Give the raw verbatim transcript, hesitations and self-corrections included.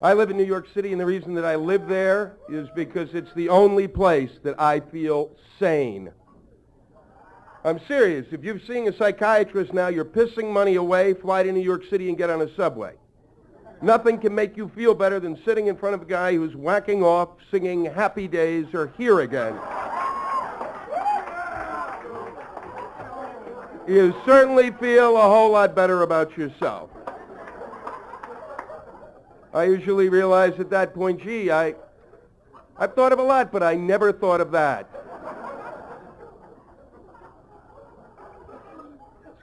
I live in New York City, and the reason that I live there is because it's the only place that I feel sane. I'm serious. If you're seeing a psychiatrist now, you're pissing money away, fly to New York City and get on a subway. Nothing can make you feel better than sitting in front of a guy who's whacking off, singing Happy Days or Here Again. You certainly feel a whole lot better about yourself. I usually realize at that point, gee, I, I've thought of a lot, but I never thought of that.